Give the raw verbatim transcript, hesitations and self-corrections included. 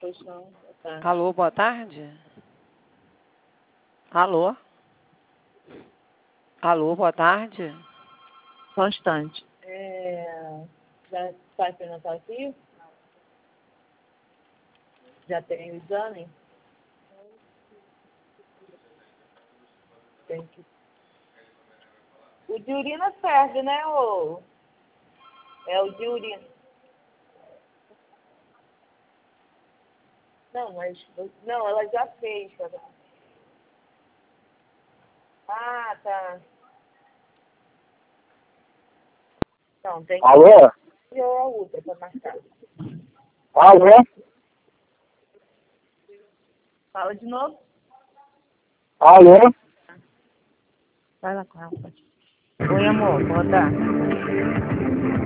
Pois não, boa tarde. Alô, boa tarde. Alô? Alô, boa tarde. Só um instante. É, já faz pré-natal aqui? Já tem o exame? Tem que... O de urina serve, né, ô? É o de urina. Não, mas... Não, ela já fez. Tá? Ah, tá. Não, tem que... Alô? E a outra pra marcar. Alô? Fala de novo. Alô? Vai lá com ela, pode. Oi, amor, boa tarde.